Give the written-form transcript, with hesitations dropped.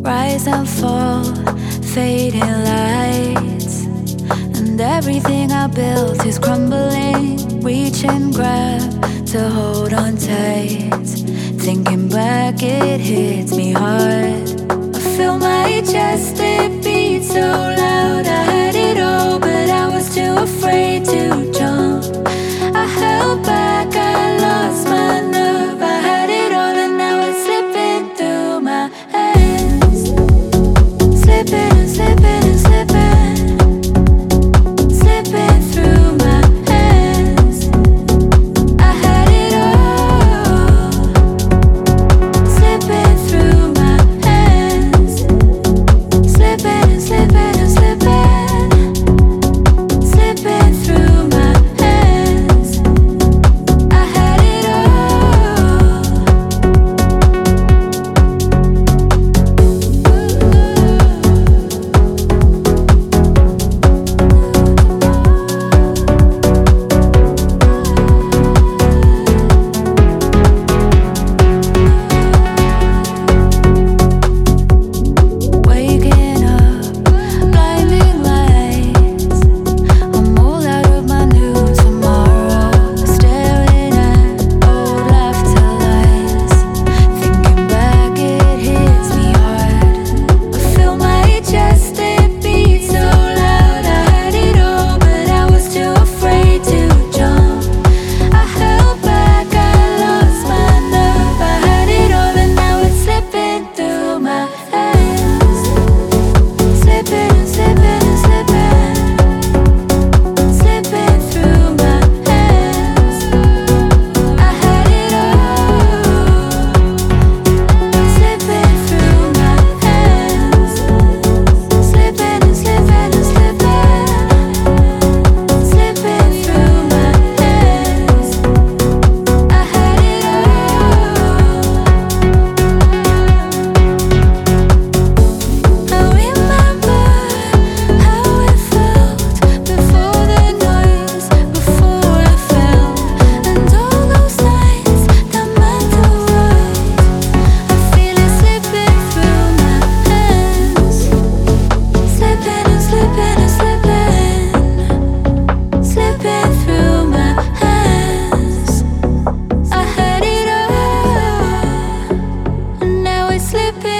Rise and fall, fading lights, and everything I built is crumbling. Reach and grab to hold on tight. Thinking back, it hits me hard. I feel my chest, it beats so loud. I had it all, but I was too afraid to jump. I held back, I lost my nerve. I had it all and now it's slipping through my hands. Slipping and slipping and slipping. Slipping through my hands. I had it all. Slipping through my hands. Slipping and slipping and slipping. Slipping through my hands. I had it all. Waking up, blinding lights. I'm all out of my new tomorrow. Staring at old laughter lines. Thinking back, it hits me hard. I feel my chest, it beats so loud. I had it all, but I was too afraid to jump. I held back, I lost my nerve. I had it all and now it's slipping through my hands. Slipping and slipping and slipping. Slipping through my hands. I had it all. Slipping through my hands. Slipping and slipping and slipping. Slipping through my hands. I had it all. I remember how it felt before the noise, before I fell, and all those nights that meant the world. I feel it slipping through my hands. Slipping and slipping and slipping. Slipping through my hands. I had it all, and now it's slipping.